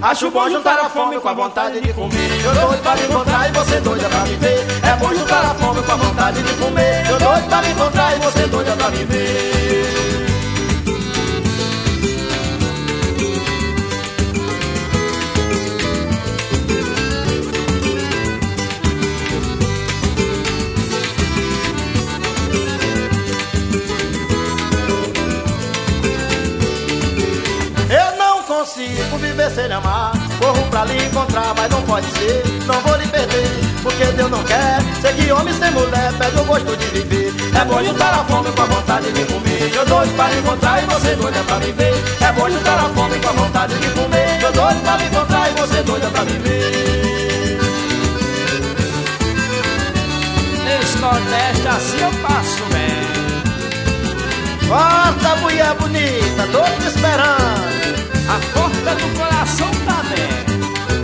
Acho bom juntar a fome com a vontade de comer. Eu doido pra me encontrar e você doida pra me ver. É bom juntar a fome com a vontade de comer. Eu doido pra me encontrar e você doida pra me ver. Consigo viver sem lhe amar. Corro pra lhe encontrar, mas não pode ser. Não vou lhe perder, porque Deus não quer. Sei que homem sem mulher perde o gosto de viver. É bom juntar a fome com a vontade de comer. Eu doido pra lhe encontrar e você doida pra me ver. É bom juntar a fome com a vontade de comer. Eu doido pra lhe encontrar e você doida pra me ver. Nesse Nordeste assim eu passo bem. Corta, mulher bonita, tô te esperando. A porta do coração tá aberta.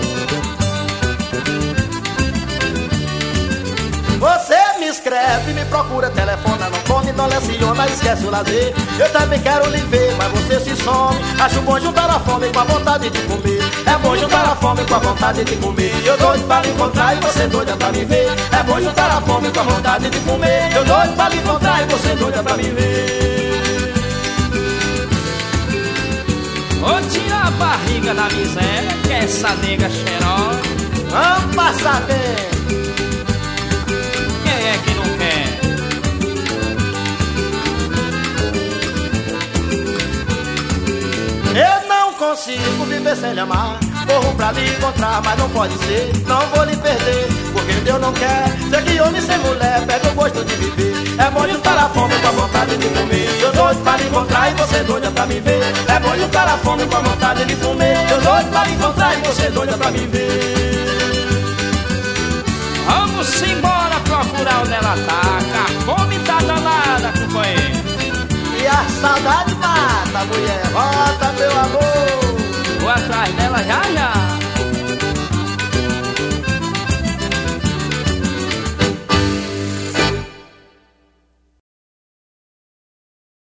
Você me escreve, me procura, telefona, não come, não leciona, esquece o lazer. Eu também quero lhe ver, mas você se some. Acho bom juntar a fome com a vontade de comer. É bom juntar a fome com a vontade de comer. Eu doido pra lhe encontrar e você doida pra me ver. É bom juntar a fome com a vontade de comer. Eu doido pra lhe encontrar e você doida pra me ver. Ô, tira a barriga da miséria, que essa nega cheirosa. Vamos passar bem. Quem é que não quer? Eu não consigo viver sem lhe amar. Corro pra lhe encontrar, mas não pode ser. Não vou lhe perder, porque Deus não quer. Sei que homem sem mulher pega o gosto de viver. É bom juntar a fome com a vontade de comer. Eu doido pra lhe encontrar e você doida pra me ver. É bom juntar a fome com a vontade de comer. Eu doido pra lhe encontrar e você doida pra me ver. Vamos embora procurar onde ela tá. A fome tá danada, companheiro. E a saudade mata, mulher. Volta, meu amor. Vou atrás dela já já.